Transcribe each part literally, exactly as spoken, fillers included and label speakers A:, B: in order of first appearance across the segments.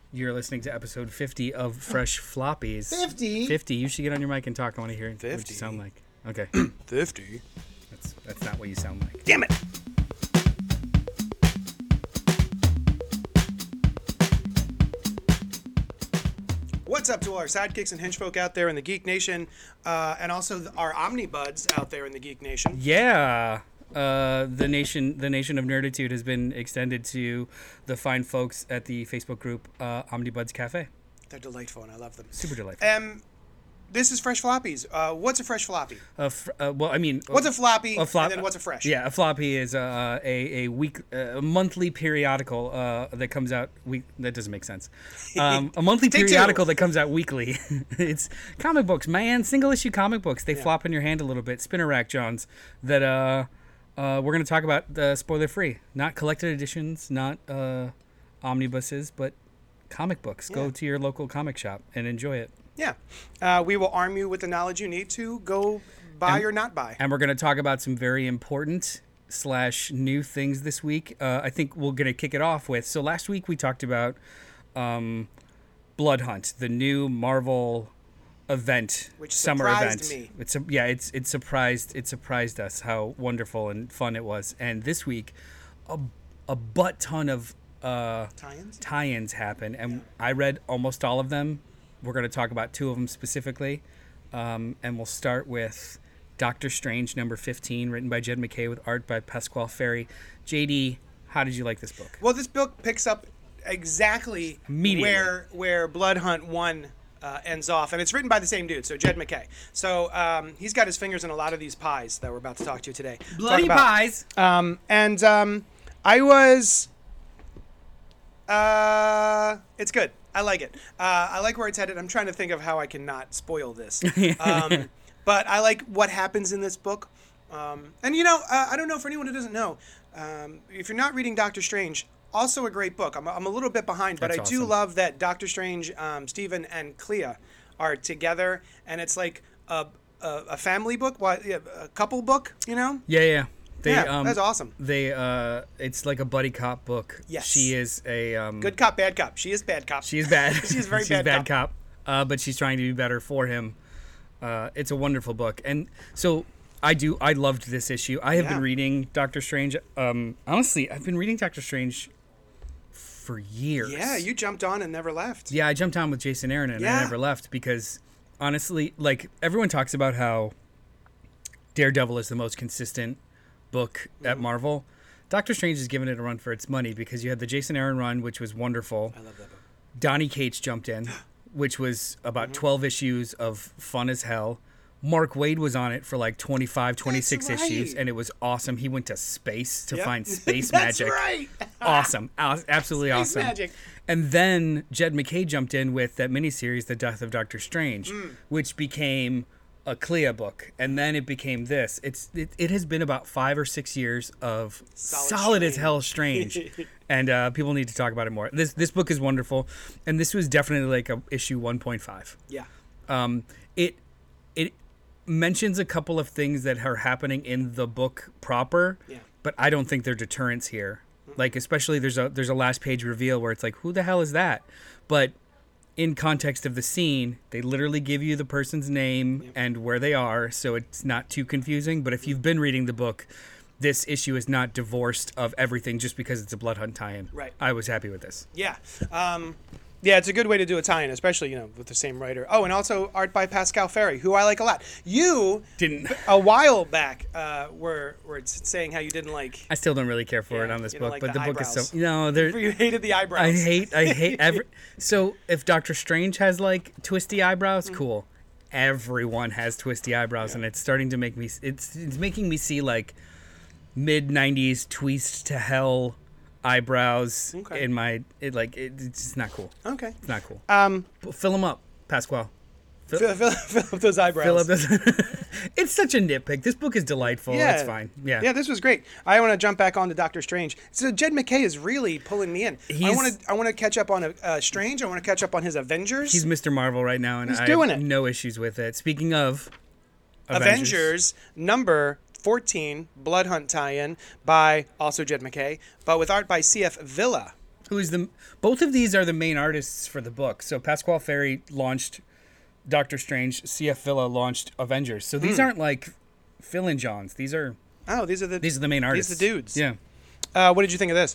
A: You're listening to episode fifty of Fresh Floppies.
B: fifty?
A: fifty. You should get on your mic and talk. I want to hear what
B: fifty?
A: you sound like. Okay.
B: fifty?
A: That's that's not what you sound like.
B: Damn it! What's up to all our sidekicks and henchfolk out there in the Geek Nation, uh, and also our Omnibuds out there in the Geek Nation?
A: Yeah. Uh, the nation, the nation of nerditude has been extended to the fine folks at the Facebook group uh, Omnibuds Cafe.
B: They're delightful, and I love them.
A: Super delightful.
B: Um, this is Fresh Floppies. Uh, what's a fresh floppy?
A: Uh, fr- uh, well, I mean,
B: What's a floppy,
A: a flop-
B: and then what's a fresh?
A: Yeah, a floppy is uh, a a week, uh, a monthly periodical uh, that comes out week. That doesn't make sense. Um, a monthly
B: Take two.
A: periodical that comes out weekly. It's comic books, man. Single issue comic books. They flop in your hand a little bit. Spinner rack Johns. That uh, uh, we're gonna talk about the spoiler free, not collected editions, not uh, omnibuses, but comic books.
B: Yeah.
A: Go to your local comic shop and enjoy it.
B: Yeah. Uh, we will arm you with the knowledge you need to go buy
A: And-
B: or not buy.
A: And we're going to talk about some very important slash new things this week. Uh, I think we're going to kick it off with. So last week we talked about um, Blood Hunt, the new Marvel event,
B: Which
A: summer
B: surprised
A: event.
B: me.
A: It's a, yeah, it's it surprised it surprised us how wonderful and fun it was. And this week, a a butt ton of uh,
B: Tie-ins?
A: tie-ins happen, and I read almost all of them. We're going to talk about two of them specifically, um, and we'll start with Doctor Strange number fifteen, written by Jed MacKay with art by Pasquale Ferry. J D, how did you like this book?
B: Well, this book picks up exactly
A: Immediately.
B: where where Blood Hunt one uh, ends off, and it's written by the same dude, so Jed MacKay. So um, he's got his fingers in a lot of these pies that we're about to talk to today.
A: Bloody
B: Talk about.
A: pies!
B: Um, and um, I was. Uh, it's good. I like it. Uh, I like where it's headed. I'm trying to think of how I can not spoil this. Um, but I like what happens in this book. Um, and you know, uh, I don't know for anyone who doesn't know, um, if you're not reading Doctor Strange, also a great book. I'm, I'm a little bit behind, but
A: That's
B: I do
A: awesome.
B: love that Doctor Strange, um, Stephen and Clea are together, and it's like a a, a family book, what yeah, a couple book, you know?
A: Yeah, yeah. They,
B: Yeah,
A: um,
B: that's awesome.
A: They, uh, it's like a buddy cop book.
B: Yes.
A: She is a um,
B: Good cop, bad cop. She is bad cop.
A: She is bad.
B: She is very
A: She's
B: bad
A: bad cop, uh, but she's trying to be better for him. Uh, it's a wonderful book, and so I do. I loved this issue. I have
B: Yeah.
A: been reading Doctor Strange. Um, honestly, I've been reading Doctor Strange for years.
B: Yeah, you jumped on and never left.
A: Yeah, I jumped on with Jason Aaron and
B: Yeah.
A: I never left because, honestly, like everyone talks about how Daredevil is the most consistent book at
B: Mm-hmm.
A: Marvel. Doctor Strange has given it a run for its money because you had the Jason Aaron run, which was wonderful.
B: I love that book.
A: Donny Cates jumped in, which was about
B: Mm-hmm.
A: twelve issues of fun as hell. Mark Waid was on it for like twenty-five, twenty-six
B: That's
A: issues,
B: right.
A: and it was awesome. He went to space to
B: Yep.
A: find space
B: That's
A: magic.
B: right.
A: Awesome. Aw- Absolutely
B: Space
A: awesome.
B: magic.
A: And then Jed MacKay jumped in with that miniseries, The Death of Doctor Strange,
B: Mm.
A: which became a Clea book. And then it became this. It's It, it has been about five or six years of
B: Solid
A: solid, as
B: Strange.
A: hell Strange. And uh, people need to talk about it more. This this book is wonderful. And this was definitely like a issue one point five.
B: Yeah.
A: Um, it it mentions a couple of things that are happening in the book proper,
B: Yeah.
A: but I don't think they're deterrents here. Like especially there's a there's a last page reveal where it's like, who the hell is that? But in context of the scene, they literally give you the person's name and where they are, so it's not too confusing. But if you've been reading the book, this issue is not divorced of everything just because it's a Blood Hunt tie-in.
B: Right.
A: I was happy with this.
B: Yeah. Um, yeah, it's a good way to do a tie-in, especially, you know, with the same writer. Oh, and also art by Pascal Ferry, who I like a lot. You,
A: Didn't
B: a while back, uh, were, were saying how you didn't like...
A: I still don't really care for it
B: Yeah,
A: on this
B: you don't
A: book,
B: like
A: but
B: the
A: the, book is
B: eyebrows.
A: so no, there.
B: You hated the eyebrows.
A: I hate, I hate every. So if Doctor Strange has like twisty eyebrows,
B: Mm-hmm.
A: cool. Everyone has twisty eyebrows, and it's starting to make me. It's it's making me see like mid nineties tweezed to hell eyebrows
B: Okay.
A: in my. It like it, it's just not cool.
B: Okay.
A: It's not cool.
B: Um,
A: P- Fill them up, Pasquale.
B: fill, fill, fill up those eyebrows.
A: Fill up this. It's such a nitpick. This book is delightful.
B: Yeah.
A: It's fine. Yeah.
B: Yeah, this was great. I want to jump back on to Doctor Strange. So Jed MacKay is really pulling me in. I
A: He's-
B: want to I want to catch up on uh, Strange. I want to catch up on his Avengers.
A: He's Mister Marvel right now, and
B: He's
A: I
B: doing
A: have
B: it.
A: no issues with it. Speaking of
B: Avengers, number fourteen, Blood Hunt tie-in by also Jed MacKay, but with art by C F Villa.
A: who is the both of these are the main artists for the book. So Pasquale Ferry launched Doctor Strange, C F Villa launched Avengers. So these
B: Mm.
A: aren't like fill-in Johns. These are
B: Oh, these are the
A: these are the main artists.
B: These are the dudes.
A: Yeah.
B: Uh, what did you think of this?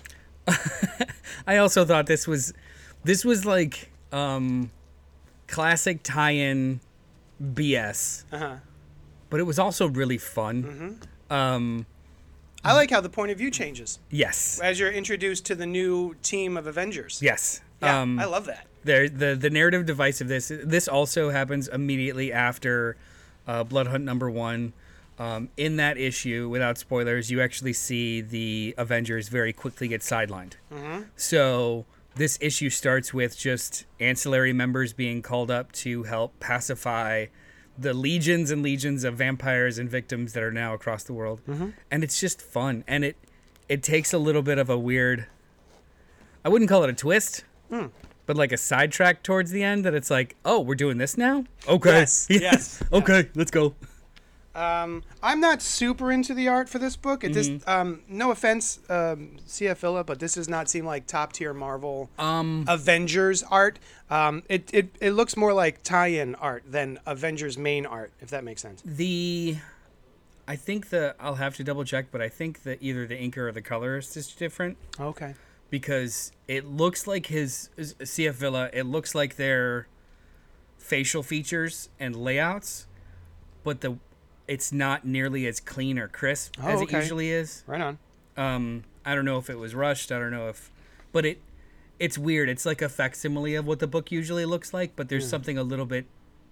A: I also thought this was this was like um, classic tie-in B S,
B: Uh-huh.
A: but it was also really fun.
B: Mm-hmm.
A: Um,
B: I like how the point of view changes
A: yes.
B: as you're introduced to the new team of Avengers.
A: Yes.
B: Yeah,
A: um,
B: I love that.
A: There, the the narrative device of this this also happens immediately after uh, Blood Hunt number one. Um, in that issue, without spoilers, you actually see the Avengers very quickly get sidelined.
B: Mm-hmm.
A: So this issue starts with just ancillary members being called up to help pacify the legions and legions of vampires and victims that are now across the world,
B: Mm-hmm.
A: and it's just fun. And it it takes a little bit of a weird, I wouldn't call it a twist.
B: Mm.
A: But like a sidetrack towards the end that it's like, oh, we're doing this now? Okay.
B: Yes, yes,
A: Okay, let's go.
B: Um, I'm not super into the art for this book. It just,
A: Mm-hmm.
B: um, no offense, um, C F Villa, but this does not seem like top tier Marvel
A: Um,
B: Avengers art. Um, it, it it looks more like tie-in art than Avengers main art, if that makes sense.
A: the, I think the, I'll have to double check, but I think that either the inker or the colorist is different
B: Okay.
A: because it looks like his, his C F Villa, it looks like their facial features and layouts, but the it's not nearly as clean or crisp
B: Oh,
A: as
B: okay.
A: it usually is.
B: Right on.
A: Um, I don't know if it was rushed. I don't know if, but it, it's weird. It's like a facsimile of what the book usually looks like, but there's
B: Hmm.
A: something a little bit,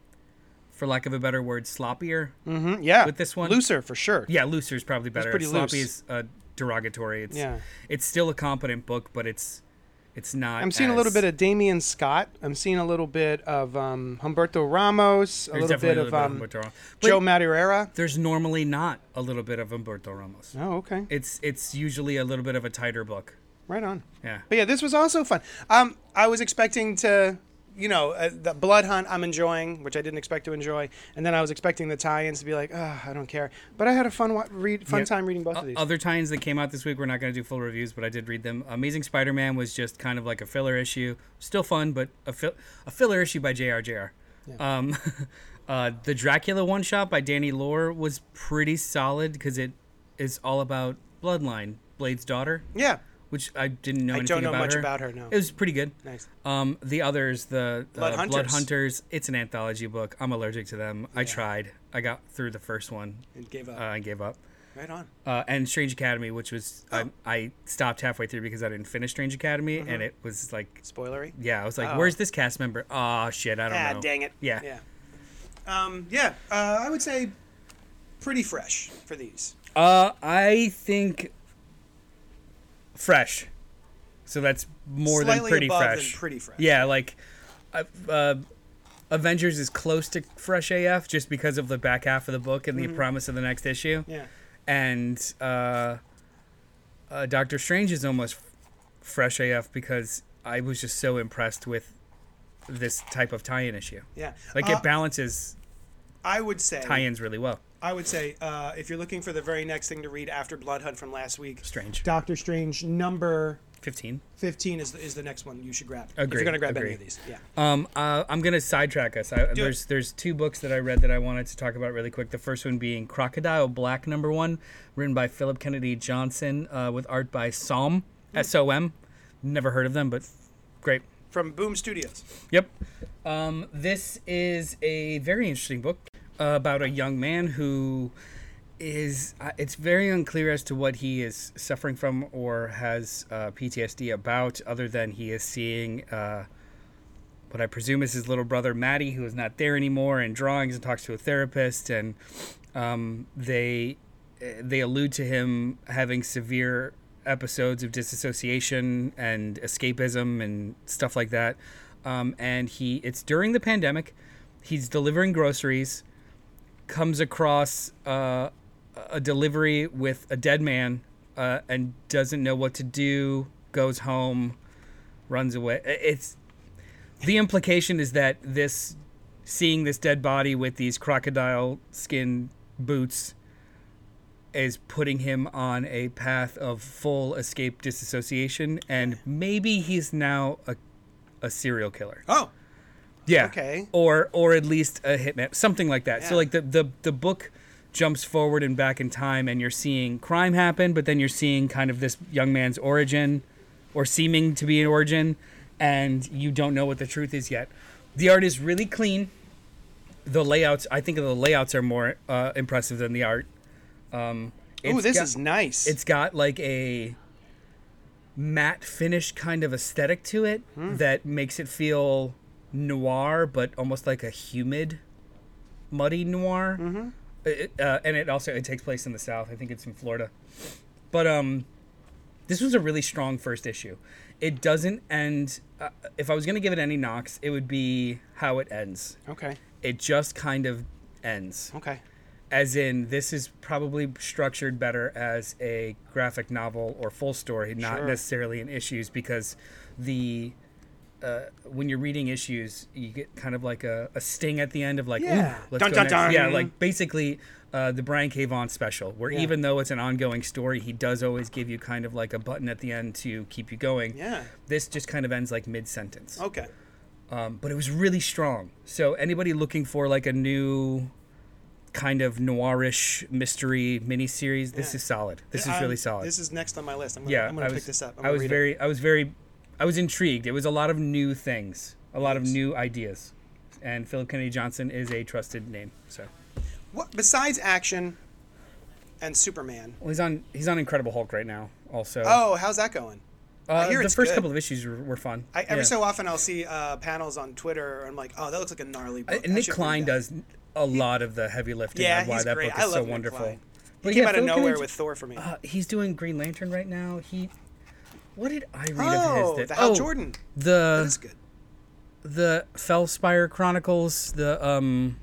A: for lack of a better word, sloppier.
B: Mm-hmm. Yeah.
A: With this one?
B: Looser for sure.
A: Yeah, looser is probably better.
B: pretty
A: Sloppy
B: loose.
A: is uh, derogatory. It's
B: Yeah.
A: it's still a competent book, but it's it's not.
B: I'm seeing a little
A: as-
B: bit of Damian Scott. I'm seeing a little bit of um, Humberto Ramos. A
A: there's
B: little
A: definitely
B: bit of um,
A: Humberto Ramos.
B: Joe
A: But
B: Madureira.
A: there's normally not a little bit of Humberto Ramos.
B: Oh, okay.
A: It's it's usually a little bit of a tighter book.
B: Right on.
A: Yeah.
B: But yeah, this was also fun. Um, I was expecting to, you know, uh, the Blood Hunt I'm enjoying, which I didn't expect to enjoy, and then I was expecting the tie-ins to be like, oh, I don't care. But I had a fun wa- read, fun
A: Yeah.
B: time reading both
A: O-
B: of these.
A: Other tie-ins that came out this week, we're not going to do full reviews, but I did read them. Amazing Spider-Man was just kind of like a filler issue. Still fun, but a, fil- a filler issue by J R J R.
B: Yeah.
A: Um, uh, the Dracula one-shot by Danny Lore was pretty solid because it is all about Bloodline, Blade's daughter,
B: Yeah,
A: which I didn't know
B: I
A: anything
B: don't know
A: about
B: much
A: her.
B: about her. No.
A: It was pretty good.
B: Nice.
A: Um, the others, the
B: Blood
A: uh,
B: Hunters.
A: Blood Hunters, it's an anthology book. I'm allergic to them. I
B: Yeah.
A: tried. I got through the first one
B: And gave up.
A: uh, and gave up.
B: right on.
A: Uh, and Strange Academy, which was
B: Oh.
A: I, I stopped halfway through because I didn't finish Strange Academy, and it was like,
B: Spoilery.
A: yeah, I was like,
B: Oh.
A: where's this cast member? Oh shit, I don't
B: Ah,
A: know.
B: dang it.
A: Yeah.
B: Yeah. Um, yeah. Uh, I would say pretty fresh for these.
A: Uh, I think fresh. So that's more
B: Slightly
A: than pretty
B: above
A: fresh.
B: than pretty fresh.
A: Yeah, like, uh, uh, Avengers is close to fresh A F just because of the back half of the book and the promise of the next issue.
B: Yeah.
A: And uh, uh, Doctor Strange is almost f- fresh A F because I was just so impressed with this type of tie-in issue.
B: Yeah.
A: Like
B: Uh,
A: it balances
B: I would say.
A: tie-ins really well.
B: I would say uh, if you're looking for the very next thing to read after Blood Hunt from last week,
A: Strange.
B: Doctor Strange number
A: fifteen.
B: fifteen is the, is the next one you should grab. if
A: Agreed,
B: you're going to grab
A: agreed.
B: any of these. Yeah.
A: Um, uh, I'm gonna sidetrack us. I,
B: Do
A: there's there's two books that I read that I wanted to talk about really quick. The first one being Crocodile Black number one, written by Philip Kennedy Johnson, uh, with art by Som S O M. Never heard of them, but great.
B: From Boom Studios.
A: Yep. Um, this is a very interesting book uh, about a young man who is. Uh, it's very unclear as to what he is suffering from or has uh, P T S D about, other than he is seeing uh, what I presume is his little brother Maddie, who is not there anymore, in drawings and talks to a therapist, and um, they they allude to him having severe episodes of disassociation and escapism and stuff like that. Um, and he, it's during the pandemic. He's delivering groceries, comes across uh, a delivery with a dead man, uh, and doesn't know what to do. Goes home, runs away. It's the implication is that this, seeing this dead body with these crocodile skin boots, is putting him on a path of full escape disassociation, and maybe he's now a, a serial killer.
B: Oh,
A: yeah.
B: Okay.
A: Or or at least a hitman, something like that.
B: Yeah.
A: So like the, the the book jumps forward and back in time, and you're seeing crime happen, but then you're seeing kind of this young man's origin, or seeming to be an origin, and you don't know what the truth is yet. The art is really clean. The layouts, I think the layouts are more uh, impressive than the art. Um,
B: Ooh,
A: it's
B: this
A: got-
B: is nice.
A: It's got like a matte finish kind of aesthetic to it
B: Hmm.
A: that makes it feel noir, but almost like a humid, muddy noir. Mm-hmm. It, uh, and it also it takes place in the South. I think it's in Florida. But um, this was a really strong first issue. It doesn't end. Uh, if I was going to give it any knocks, it would be how it ends.
B: okay.
A: It just kind of ends.
B: Okay.
A: As in, this is probably structured better as a graphic novel or full story, not
B: Sure.
A: necessarily in issues, because the uh, when you're reading issues, you get kind of like a, a sting at the end of like,
B: Yeah.
A: ooh, let's
B: Dun,
A: go
B: dun,
A: next.
B: dun.
A: Yeah, like basically uh, the Brian K. Vaughan special, where
B: Yeah.
A: even though it's an ongoing story, he does always give you kind of like a button at the end to keep you going.
B: Yeah.
A: This just kind of ends like mid-sentence.
B: Okay.
A: Um, but it was really strong. So anybody looking for like a new kind of noirish mystery miniseries, this
B: Yeah.
A: is solid. This is
B: I'm-
A: really solid.
B: This is next on my list. I'm gonna,
A: yeah,
B: I'm gonna
A: I
B: pick
A: was,
B: this up. I'm
A: I
B: gonna
A: was
B: read it.
A: very, I was very, I was intrigued. It was a lot of new things, a lot of
B: Nice.
A: new ideas, and Philip Kennedy Johnson is a trusted name. So
B: What besides action and Superman?
A: well, he's on, he's on Incredible Hulk right now. Also,
B: Oh, how's that going?
A: uh,
B: I hear
A: the
B: it's
A: first
B: good.
A: couple of issues were, were fun.
B: I, every
A: Yeah.
B: so often I'll see uh, panels on Twitter, and I'm like, oh, that looks like a gnarly book.
A: Uh,
B: I
A: Nick
B: should read
A: Klein
B: that.
A: does a lot of the heavy lifting
B: Yeah,
A: on why
B: he's
A: that
B: great.
A: book
B: I
A: is
B: love
A: so
B: Nick
A: wonderful.
B: Klein.
A: But
B: He came
A: yeah,
B: out of
A: Philip
B: nowhere
A: Kennedy-
B: with Thor for me.
A: Uh, he's doing Green Lantern right now. He, what did I read
B: oh,
A: of his?
B: the
A: That,
B: Hal
A: oh,
B: Jordan.
A: the
B: That's good.
A: the Fellspire Chronicles, the um,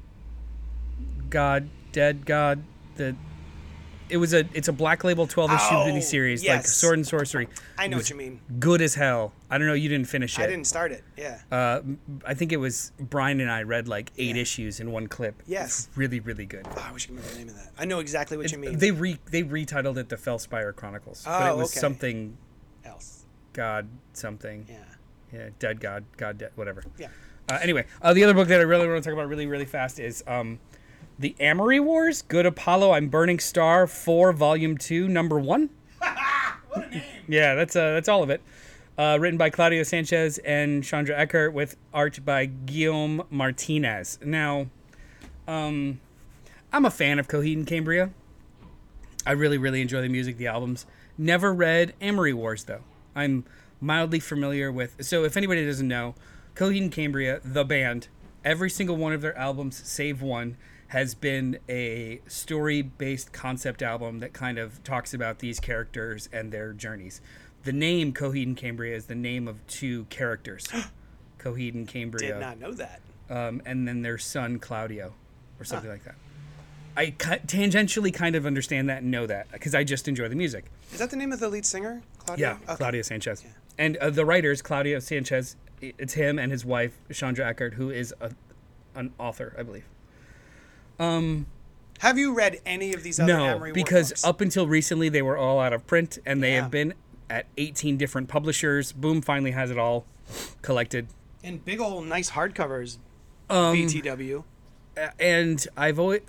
A: God, Dead God, the. It was a it's a Black Label twelve issue
B: Oh,
A: miniseries, like
B: yes.
A: Sword and Sorcery.
B: I know
A: It was
B: what you mean.
A: Good as hell. I don't know. You didn't finish it.
B: I didn't start it. Yeah.
A: Uh, I think it was Brian and I read like eight
B: Yeah.
A: issues in one clip.
B: Yes.
A: It's really, really good.
B: Oh, I wish I could remember the name of that. I know exactly what you mean.
A: They re they retitled it the Fellspire Chronicles, but
B: Oh,
A: it was
B: okay.
A: something
B: Else.
A: God something.
B: Yeah.
A: Yeah, Dead God, God Dead, whatever.
B: Yeah.
A: Uh, anyway, uh, the other book that I really want to talk about really, really fast is um, The Amory Wars, Good Apollo, I'm Burning Star, four, Volume two, Number one.
B: What a name.
A: Yeah, that's uh, that's all of it. Uh, written by Claudio Sanchez and Chandra Eckert with art by Guillaume Martinez. Now, um, I'm a fan of Coheed and Cambria. I really, really enjoy the music, the albums. Never read Amory Wars, though. I'm mildly familiar with... So if anybody doesn't know, Coheed and Cambria, the band, every single one of their albums, save one, has been a story-based concept album that kind of talks about these characters and their journeys. The name Coheed and Cambria is the name of two characters. Coheed and Cambria.
B: Did not know that.
A: Um, and then their son, Claudio, or something like that. I ki- tangentially kind of understand that and know that, because I just enjoy the music.
B: Is that the name of the lead singer? Claudio?
A: Yeah,
B: Okay.
A: Claudio Sanchez.
B: Yeah.
A: And uh, the writers, Claudio Sanchez, i- it's him and his wife, Chandra Eckert, who is a, an author, I believe. Um,
B: Have you read any of these other
A: no,
B: Amory Ward
A: because
B: books?
A: up until recently, they were all out of print, and they
B: Yeah.
A: have been at eighteen different publishers. Boom finally has it all collected.
B: in big old nice hardcovers,
A: Um,
B: B T W.
A: A- and I've always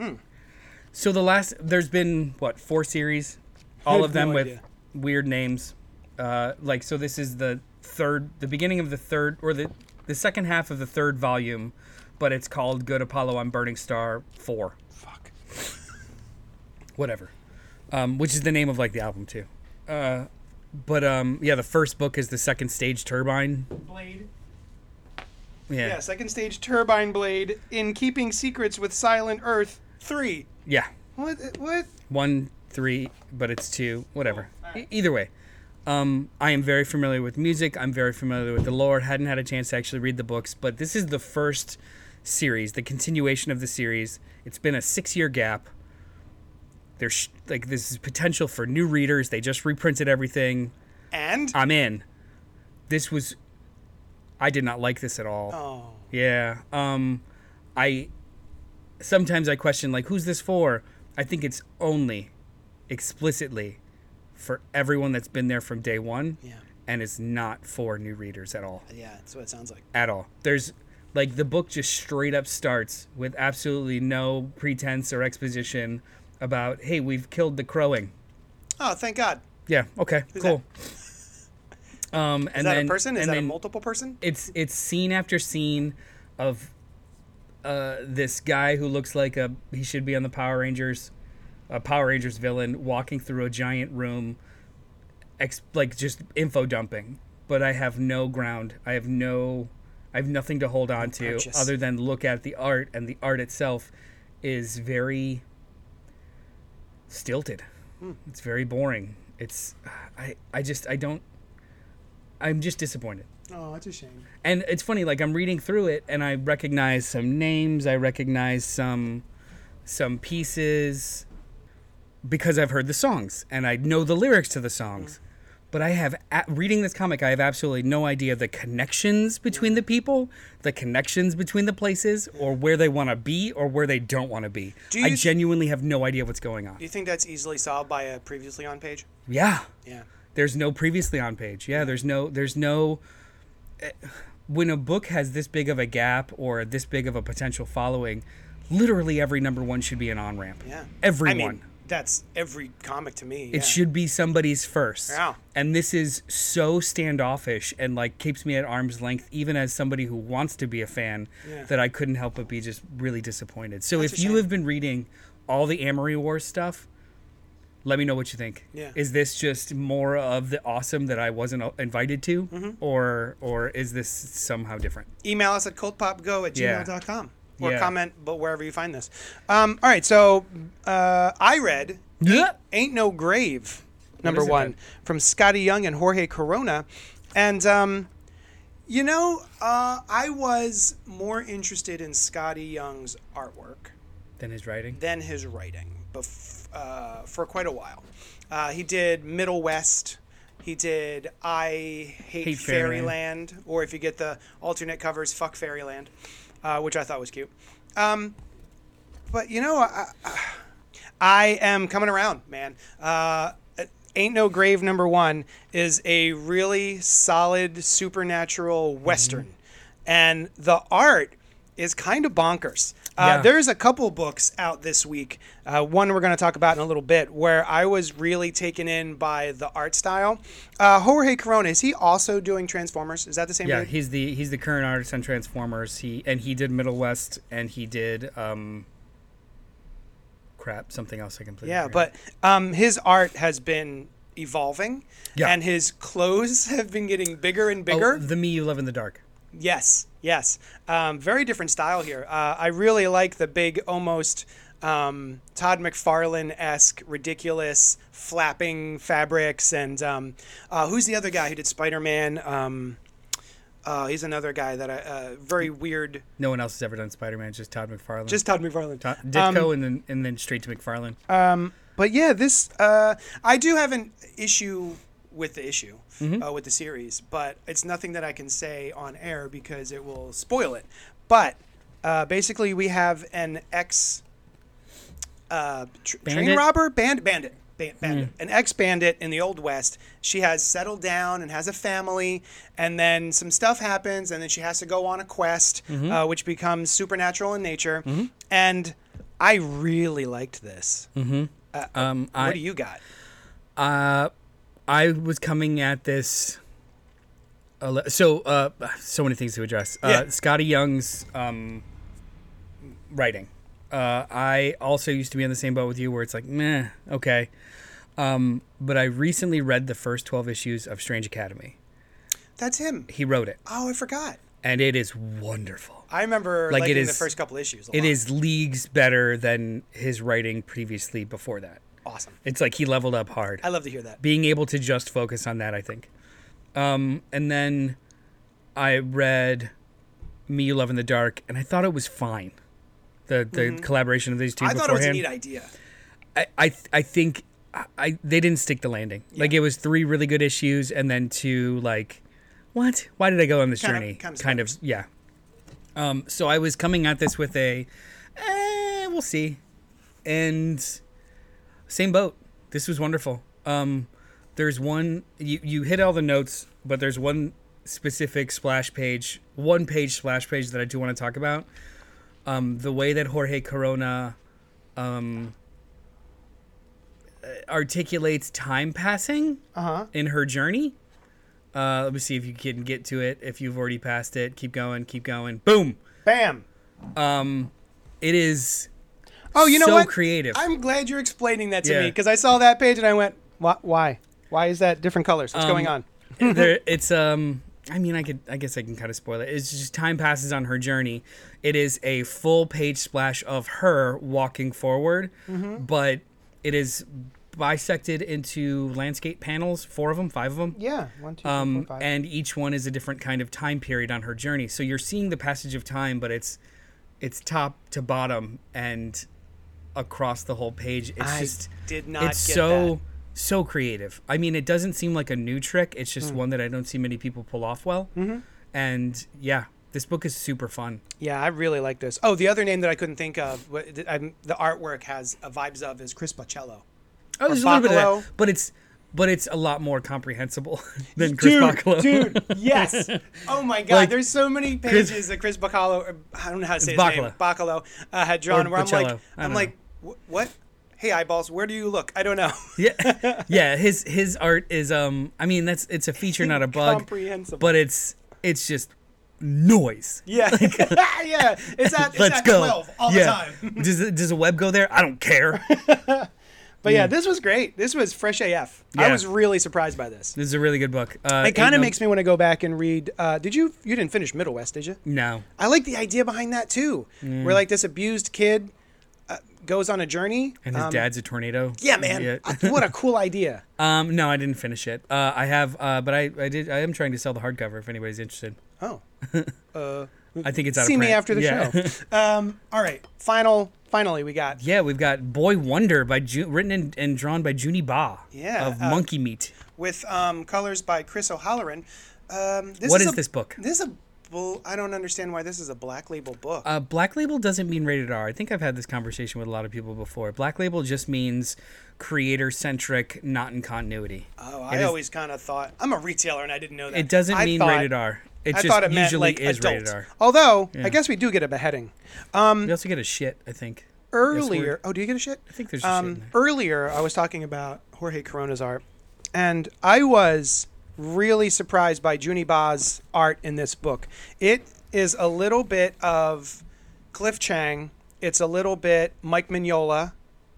A: so the last there's been what four series, all
B: have
A: of them
B: no
A: with
B: idea.
A: weird names, uh, like so this is the third, the beginning of the third or the the second half of the third volume, but it's called Good Apollo I'm Burning Star four,
B: Fuck.
A: whatever, um, which is the name of like the album too, uh, but um, yeah, the first book is the Second Stage Turbine.
B: Blade.
A: Yeah,
B: Yeah, second stage Turbine Blade in Keeping Secrets with Silent Earth three.
A: yeah.
B: What? What?
A: One, three, but it's two, whatever.
B: Cool. Alright.
A: E- either way, um, I am very familiar with music. I'm very familiar with the lore. Hadn't had a chance to actually read the books, but this is the first series, the continuation of the series. It's been a six-year gap. There's sh- like this is potential for new readers. They just reprinted everything.
B: And?
A: I'm in. This was. I did not like this at all.
B: Oh.
A: Yeah. Um, I sometimes I question like who's this for? I think it's only explicitly for everyone that's been there from day one.
B: Yeah.
A: And it's not for new readers at all.
B: Yeah, that's what it sounds like.
A: At all. There's like the book just straight up starts with absolutely no pretense or exposition about, hey, we've killed the crowing.
B: Oh, thank God.
A: Yeah. Okay.
B: Who's
A: cool. Um,
B: Is
A: and
B: that
A: then,
B: a person? Is
A: and
B: that
A: then
B: a multiple person?
A: It's it's scene after scene of uh, this guy who looks like a he should be on the Power Rangers, a Power Rangers villain walking through a giant room, ex- like just info dumping. But I have no ground. I have no, I have nothing to hold on to
B: Purchase.
A: other than look at the art, and the art itself is very stilted.
B: Hmm.
A: It's very boring. It's I I just I don't. I'm just disappointed.
B: Oh, that's a shame.
A: And it's funny, like I'm reading through it and I recognize some names, I recognize some some pieces because I've heard the songs and I know the lyrics to the songs. Mm. But I have a- reading this comic, I have absolutely no idea the connections between the people, the connections between the places, or where they want to be or where they don't want to be.
B: Do you
A: I
B: th-
A: genuinely have no idea what's going on.
B: Do you think that's easily solved by a previously on page?
A: Yeah.
B: Yeah.
A: There's no previously on page. Yeah, there's no there's no when a book has this big of a gap or this big of a potential following, literally every number one should be an on-ramp.
B: Yeah.
A: Everyone.
B: I mean, that's every comic to me.
A: It
B: yeah.
A: should be somebody's first.
B: Yeah.
A: And this is so standoffish and like keeps me at arm's length even as somebody who wants to be a fan
B: Yeah.
A: that I couldn't help but be just really disappointed. So
B: That's
A: if
B: a
A: you
B: shame.
A: have been reading all the Amory Wars stuff, let me know what you think.
B: Yeah.
A: Is this just more of the awesome that I wasn't invited to,
B: Mm-hmm.
A: or or is this somehow different?
B: Email us at cultpopgo at
A: Yeah.
B: gmail dot com or
A: Yeah.
B: comment but wherever you find this. Um, all right, so uh, I read
A: Yeah.
B: Ain't No Grave, number
A: is it
B: one,
A: then?
B: from Scotty Young and Jorge Corona. And, um, you know, uh, I was more interested in Scotty Young's artwork
A: Then his writing.
B: than his writing bef- uh, for quite a while. Uh, he did Middle West. He did I Hate,
A: Hate
B: Fairyland, or if you get the alternate covers, Fuck Fairyland, uh, which I thought was cute. Um, but, you know, I, I, I am coming around, man. Uh, Ain't No Grave number one is a really solid supernatural Western.
A: Mm-hmm.
B: And the art is kind of bonkers. Uh,
A: Yeah.
B: There's a couple books out this week. Uh, one we're going to talk about in a little bit, where I was really taken in by the art style. Uh, Jorge Corona, is he also doing Transformers? Is that the same
A: Yeah,
B: dude?
A: he's the he's the current artist on Transformers. He and he did Middle West and he did um crap something else I completely
B: Yeah,
A: forgot.
B: but um, his art has been evolving,
A: Yeah.
B: and his clothes have been getting bigger and bigger.
A: Oh, the Me You Love in the Dark.
B: Yes, yes. Um, very different style here. Uh, I really like the big, almost um, Todd McFarlane-esque, ridiculous, flapping fabrics. And um, uh, who's the other guy who did Spider-Man? Um, uh, he's another guy that I, uh, very weird.
A: No one else has ever done Spider-Man, just Todd McFarlane.
B: Just Todd McFarlane.
A: Todd, Ditko
B: Um,
A: and then and then straight to McFarlane.
B: Um, but yeah, this uh, I do have an issue with the issue
A: Mm-hmm.
B: uh, with the series, but it's nothing that I can say on air because it will spoil it. But uh, basically, we have an ex uh, tr- train
A: Bandit?
B: robber, band bandit. Ba- bandit,
A: Mm.
B: an ex-bandit in the Old West. She has settled down and has a family, and then some stuff happens, and then she has to go on a quest,
A: Mm-hmm.
B: uh, which becomes supernatural in nature. And I really liked this.
A: Um,
B: What
A: I,
B: do you got?
A: Uh, I was coming at this. a le- So, uh, so many things to address. Uh,
B: Yeah.
A: Scotty Young's um, writing. Uh, I also used to be on the same boat with you, where it's like, meh, okay. Um, but I recently read the first twelve issues of Strange Academy.
B: That's him.
A: He wrote it,
B: Oh, I forgot.
A: and it is wonderful.
B: I remember
A: Like, it
B: liking
A: is-
B: the first couple issues. A
A: It
B: lot.
A: is leagues better than his writing previously before that.
B: awesome.
A: It's like he leveled up hard.
B: I love to hear that.
A: Being able to just focus on that, I think. Um, and then I read Me You Love in the Dark, and I thought it was fine. The the collaboration of these two
B: Mm-hmm. I thought it was a
A: beforehand.
B: neat idea.
A: I, I I think I, I they didn't stick the landing. Like it was three really good issues, and then two like, what? Why did I go on this
B: Kind of-
A: journey?
B: kind of
A: of yeah. Um, so I was coming at this with a, eh, we'll see, and same boat. this was wonderful. Um, there's one you you hit all the notes, but there's one specific splash page, one page splash page that I do want to talk about. Um, the way that Jorge Corona um, articulates time passing
B: Uh-huh.
A: in her journey. Uh, let me see if you can get to it. If you've already passed it, keep going, keep going. Boom.
B: Bam.
A: Um, it is.
B: Oh, you know
A: so
B: what?
A: creative.
B: I'm glad you're explaining that to
A: Yeah.
B: me because I saw that page and I went, "Why? Why? Why is that different colors? What's
A: Um,
B: going on?"
A: there, it's um. I mean, I could. I guess I can kind of spoil it. It's just time passes on her journey. It is a full page splash of her walking forward,
B: Mm-hmm.
A: but it is bisected into landscape panels. Four of them, five of them.
B: Yeah, one, two, three,
A: Um,
B: four, five.
A: and each one is a different kind of time period on her journey. So you're seeing the passage of time, but it's it's top to bottom and across the whole page. It's
B: I
A: just
B: did not
A: it's
B: get
A: so
B: that.
A: so creative. I mean, it doesn't seem like a new trick. It's
B: Hmm.
A: just one that I don't see many people pull off well. Mm-hmm. And yeah, this book is super fun.
B: Yeah, I really like this. Oh, the other name that I couldn't think of, what- that I'm- the artwork has uh, vibes of, is Chris Baccello.
A: Oh, there's a little bit of
B: Bacalo.
A: that, but it's but it's a lot more comprehensible than Chris
B: dude,
A: Bacalo.
B: dude, yes. Oh my God,
A: Like,
B: there's so many
A: Chris-
B: pages that Chris Bacalo, or I don't know how to say his
A: Bacalo.
B: name, Bacalo, uh, had drawn.
A: Or
B: Where I'm
A: Bocello.
B: like,
A: I
B: I'm
A: don't
B: like, "Wh- what? Hey eyeballs, where do you look? I don't know.
A: Yeah, yeah. His his art is um. I mean, that's it's a feature, not a bug.
B: Comprehensible.
A: But it's it's just noise.
B: Yeah, yeah. It's at, it's
A: Let's
B: at
A: go.
B: twelve all
A: yeah.
B: the time.
A: does it- does a web go there? I don't care.
B: But yeah, this was great. This was fresh A F. I
A: Yeah.
B: was really surprised by this.
A: This is a really good book. Uh,
B: It kind
A: Ain't
B: of
A: No-
B: makes me want to go back and read. Uh, did you? You didn't finish Middle West, did you?
A: no.
B: I like the idea behind that too, where like this abused kid uh, goes on a journey.
A: And his
B: um,
A: dad's a tornado.
B: Yeah, man.
A: Yeah.
B: I- what a cool idea.
A: Um. No, I didn't finish it. Uh. I have. Uh. But I. I did. I am trying to sell the hardcover if anybody's interested.
B: Oh. Uh,
A: I think it's out
B: see
A: of
B: me
A: print.
B: after the
A: yeah.
B: show. Um, all right. Final. Finally, we got.
A: Yeah, we've got Boy Wonder by Ju- written and, and drawn by Junie Ba.
B: Yeah,
A: Of
B: uh,
A: Monkey Meat.
B: with um, colors by Chris O'Halloran. Um, this
A: What
B: is
A: is
B: a-
A: this book?
B: This is a. Well, I don't understand why this is a Black Label book.
A: Uh, Black Label doesn't mean rated R. I think I've had this conversation with a lot of people before. Black Label just means creator centric, not in continuity.
B: oh,
A: it
B: I
A: is-
B: always kind of thought I'm a retailer and I didn't know that.
A: It doesn't
B: I
A: mean
B: thought-
A: rated R. It
B: I
A: just
B: thought it meant
A: usually
B: like
A: is
B: adult.
A: rated R.
B: Although
A: Yeah.
B: I guess we do get a beheading.
A: We also get a shit, I think.
B: Earlier,
A: word.
B: oh, do you get a shit?
A: I think there's a
B: Um,
A: shit in there.
B: earlier, I was talking about Jorge Corona's art, and I was really surprised by Junie Ba's art in this book. It is a little bit of Cliff Chang. It's a little bit Mike Mignola.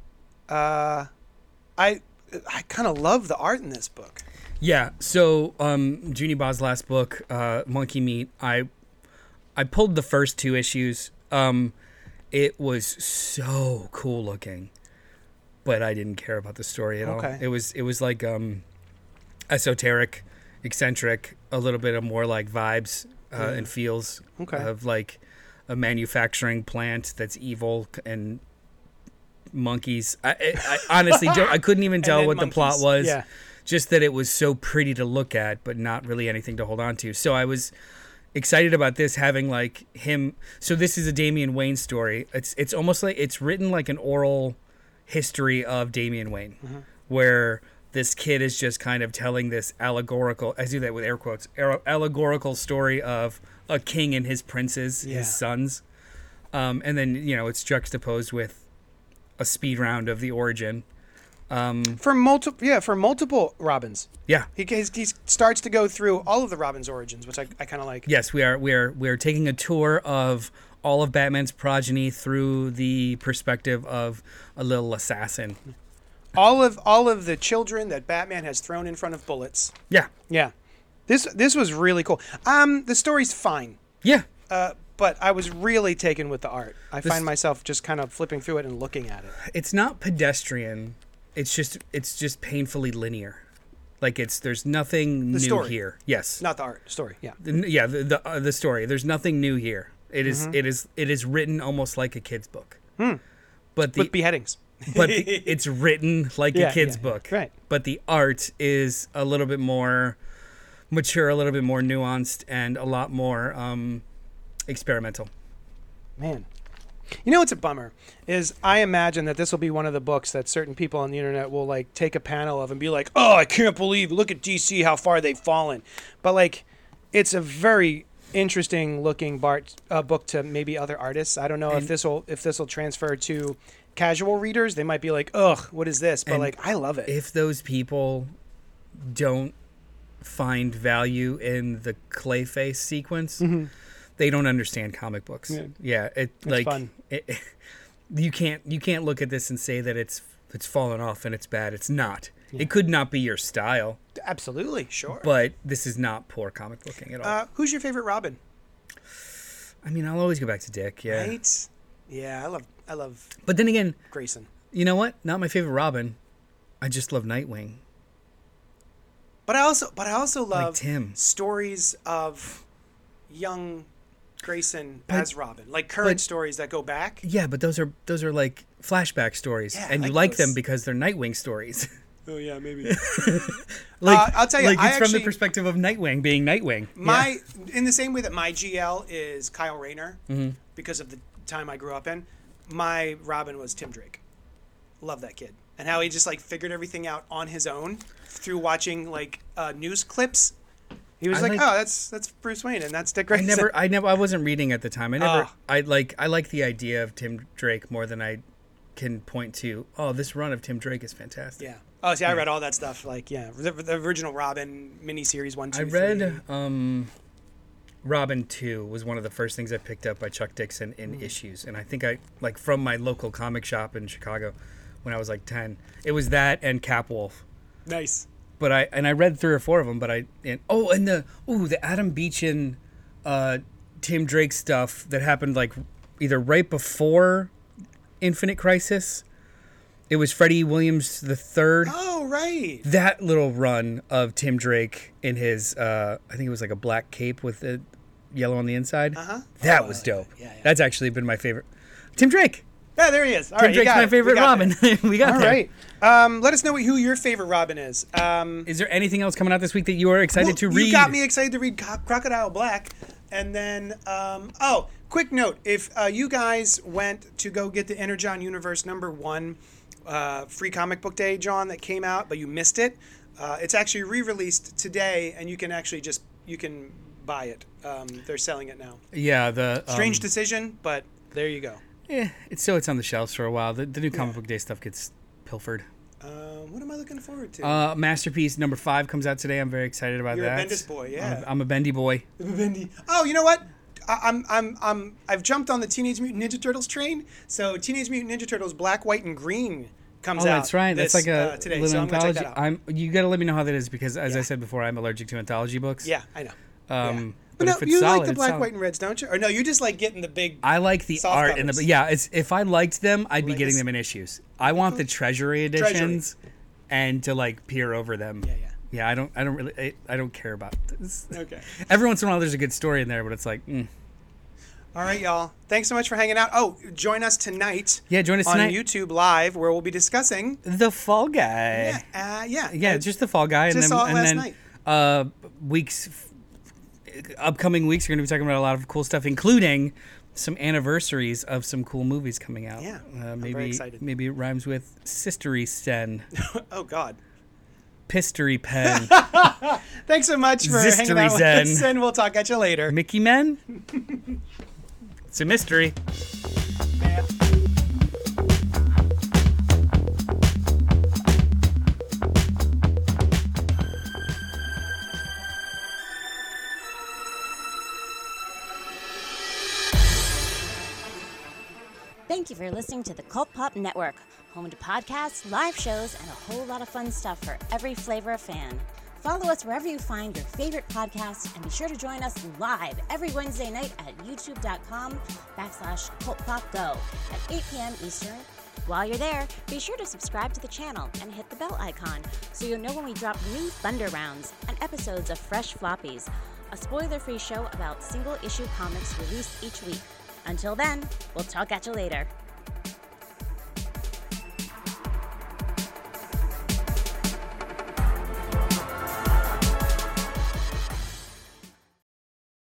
B: Uh, I I kind of love the art in this book.
A: Yeah, so um, Junie Ba's last book, uh, Monkey Meat, I I pulled the first two issues. Um, it was so cool looking, but I didn't care about the story at all.
B: Okay.
A: It was it was like um, esoteric, eccentric, a little bit of more like vibes uh, and feels
B: Okay.
A: of like a manufacturing plant that's evil and monkeys. I, I, I honestly don't, I couldn't even tell
B: then
A: what the plot
B: monkeys.
A: was.
B: Yeah.
A: Just that it was so pretty to look at, but not really anything to hold on to. So I was excited about this having like him. So this is a Damian Wayne story. It's it's almost like it's written like an oral history of Damian Wayne,
B: Mm-hmm.
A: where this kid is just kind of telling this allegorical. I do that with air quotes. ar- Allegorical story of a king and his princes,
B: Yeah.
A: his sons, um, and then you know it's juxtaposed with a speed round of the origin. Um,
B: For multiple, yeah, for multiple Robins.
A: yeah.
B: He, he's- he starts to go through all of the Robin's origins, which I, I kind of like.
A: Yes, we are. We are. We are taking a tour of all of Batman's progeny through the perspective of a little assassin.
B: All of all of the children that Batman has thrown in front of bullets.
A: Yeah,
B: Yeah, this this was really cool. Um, the story's fine,
A: yeah.
B: uh, but I was really taken with the art. I
A: This-
B: find myself just kind of flipping through it and looking at it.
A: It's not pedestrian. It's just. It's just painfully linear. Like it's. There's nothing new
B: story.
A: here. Yes.
B: Not the art, story. Yeah,
A: The- yeah. The the, uh, the story. There's nothing new here. It is.
B: Mm-hmm.
A: It is. It is written almost like a kid's book. But the
B: with beheadings.
A: but the, it's written like
B: Yeah,
A: a kid's
B: yeah,
A: book.
B: right.
A: But the art is a little bit more mature, a little bit more nuanced, and a lot more um, experimental.
B: Man, You know what's a bummer is I imagine that this will be one of the books that certain people on the internet will like take a panel of and be like, "Oh, I can't believe! Look at D C, how far they've fallen." But like, it's a very interesting looking Bart uh, book to maybe other artists. I don't know and if this will if this will transfer to casual readers. They might be like, "Ugh, what is this?" But like, I love it.
A: If those people don't find value in the Clayface sequence. Mm-hmm. They don't understand comic books. Yeah, yeah it it's like fun. It, it, you can't you can't look at this and say that it's it's fallen off and it's bad. It's not. Yeah. It could not be your style.
B: Absolutely, sure.
A: But this is not poor comic booking at all.
B: Uh, who's your favorite Robin?
A: I mean, I'll always go back to Dick. Yeah.
B: Right. Yeah, I love I love.
A: But then again,
B: Grayson.
A: You know what? Not my favorite Robin. I just love Nightwing.
B: But I also but I also love
A: like Tim.
B: stories of young Grayson but, as Robin, like current but, stories that go back.
A: Yeah, but those are those are like flashback stories,
B: yeah,
A: and
B: like
A: you like
B: those.
A: them because they're Nightwing stories.
B: Oh yeah, maybe.
A: like
B: uh, I'll tell you,
A: like
B: I
A: it's
B: actually,
A: from the perspective of Nightwing being Nightwing.
B: My
A: yeah.
B: in the same way that my G L is Kyle Rayner
A: mm-hmm.
B: because of the time I grew up in. My Robin was Tim Drake. Love that kid and how he just like figured everything out on his own through watching like uh, news clips. He was like, like, "Oh, that's that's Bruce Wayne, and that's Dick Grayson."
A: I never, I never, I wasn't reading at the time. I never,
B: oh.
A: I like, I like the idea of Tim Drake more than I can point to. Oh, this run of Tim Drake is fantastic.
B: Yeah. Oh, see, I
A: yeah.
B: read all that stuff. Like, yeah, the, the original Robin miniseries one, two,
A: I read,
B: three.
A: um, Robin two was one of the first things I picked up by Chuck Dixon in
B: mm.
A: issues, and I think I like from my local comic shop in Chicago when I was like ten. It was that and Capwolf.
B: Nice.
A: But I and I read three or four of them. But I and oh and the oh the Adam Beechin, uh, Tim Drake stuff that happened like either right before Infinite Crisis. It was Freddie Williams the third.
B: Oh right.
A: That little run of Tim Drake in his uh, I think it was like a black cape with the yellow on the inside.
B: Uh huh.
A: That
B: oh,
A: was dope.
B: Yeah, yeah.
A: That's actually been my favorite. Tim Drake.
B: Yeah, there he is. All
A: Tim
B: right,
A: Drake's my
B: it.
A: favorite
B: we
A: Robin. we got
B: All
A: there.
B: right. Um, let us know who your favorite Robin is. Um,
A: is there anything else coming out this week that you are excited
B: well,
A: to read?
B: You got me excited to read Co- Crocodile Black. And then, um, oh, quick note. If uh, you guys went to go get the Energon Universe number one uh, free comic book day, John, that came out, but you missed it, uh, it's actually re-released today, and you can actually just, you can buy it. Um, they're selling it now.
A: Yeah. the um,
B: Strange decision, but there you go.
A: Yeah, it's so it's on the shelves for a while. The, the new comic
B: Yeah.
A: book day stuff gets pilfered.
B: Uh, what am I looking forward to?
A: Uh, Masterpiece number five comes out today. I'm very excited about
B: You're
A: that.
B: a Bendis boy, yeah.
A: I'm, I'm a bendy boy.
B: Bendy. Oh, you know what? I, I'm I'm I'm I've jumped on the Teenage Mutant Ninja Turtles train. So Teenage Mutant Ninja Turtles Black, White, and Green comes
A: oh,
B: out.
A: that's right.
B: This,
A: that's like a
B: uh, today.
A: little
B: So I'm gonna check
A: anthology.
B: that out.
A: I'm. You got to let me know how that is because, as
B: Yeah.
A: I said before, I'm allergic to anthology books.
B: Yeah, I know.
A: Um,
B: yeah.
A: But
B: no,
A: if it's
B: you
A: solid,
B: like the
A: it's
B: Black,
A: solid.
B: White, and Reds, don't you? Or no, you just like getting the big.
A: I like the
B: soft
A: art and
B: covers.
A: the yeah. It's if I liked them, I'd be
B: Like
A: getting
B: this-
A: them in issues. I want the Treasury editions, and to like peer over them.
B: Yeah, yeah.
A: Yeah, I don't. I don't really. I, I don't care about this.
B: Okay.
A: Every once in a while, there's a good story in there, but it's like. Mm.
B: All right, y'all. Thanks so much for hanging out. Oh, join us tonight.
A: Yeah, join us
B: on
A: tonight.
B: YouTube Live, where we'll be discussing.
A: The Fall Guy.
B: Yeah, uh, yeah,
A: Yeah,
B: Uh,
A: just the Fall Guy, and
B: just
A: then
B: saw it
A: and
B: last
A: then
B: night.
A: uh, weeks, upcoming weeks, we're going to be talking about a lot of cool stuff, including some anniversaries of some cool movies coming out.
B: Yeah,
A: uh,
B: I'm
A: maybe
B: very excited.
A: maybe it rhymes with Sistery Sen,
B: Oh God.
A: Pistery Pen,
B: Thanks so much for hanging
A: Zistery
B: out with
A: Zen.
B: us, and we'll talk at you later.
A: Mickey Men. It's a mystery.
B: Yeah.
C: Thank you for listening to the Cult Pop Network, home to podcasts, live shows, and a whole lot of fun stuff for every flavor of fan. Follow us wherever you find your favorite podcasts, and be sure to join us live every Wednesday night at youtube.com backslash cultpopgo at eight p.m. Eastern. While you're there, be sure to subscribe to the channel and hit the bell icon so you'll know when we drop new Thunder Rounds and episodes of Fresh Floppies, a spoiler-free show about single-issue comics released each week. Until then, we'll talk at you later.